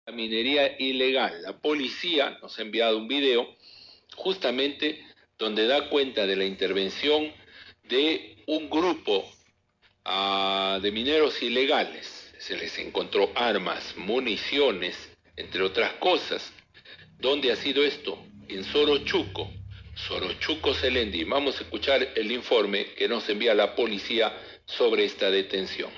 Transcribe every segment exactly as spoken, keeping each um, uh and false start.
La minería ilegal. La policía nos ha enviado un video justamente donde da cuenta de la intervención de un grupo uh, de mineros ilegales. Se les encontró armas, municiones, entre otras cosas. ¿Dónde ha sido esto? En Sorochuco, Sorochuco Selendi. Vamos a escuchar el informe que nos envía la policía sobre esta detención.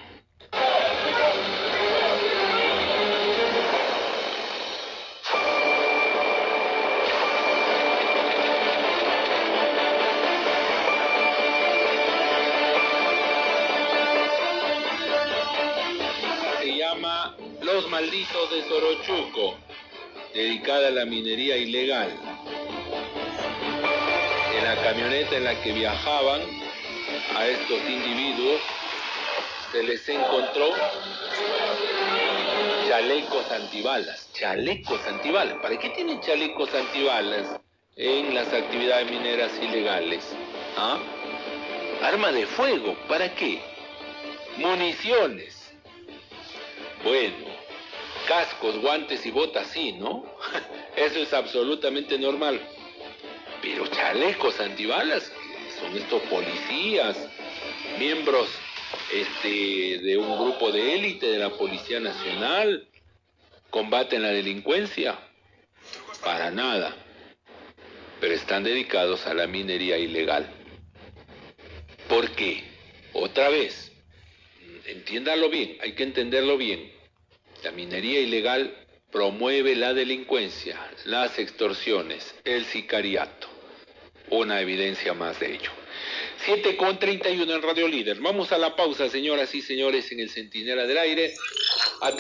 Se llama Los Malditos de Sorochuco, dedicada a la minería ilegal. En la camioneta en la que viajaban a estos individuos se les encontró chalecos antibalas. Chalecos antibalas. ¿Para qué tienen chalecos antibalas en las actividades mineras ilegales? ¿Ah? Arma de fuego. ¿Para qué? Municiones. Bueno, cascos, guantes y botas sí, ¿no? Eso es absolutamente normal. Pero chalecos antibalas, ¿qué son estos policías? Miembros este, de un grupo de élite de la Policía Nacional, combaten la delincuencia, para nada, pero están dedicados a la minería ilegal. ¿Por qué? Otra vez, entiéndalo bien, hay que entenderlo bien. La minería ilegal promueve la delincuencia, las extorsiones, el sicariato. Una evidencia más de ello. siete con treinta y uno en Radio Líder. Vamos a la pausa, señoras y señores, en el Centinela del Aire.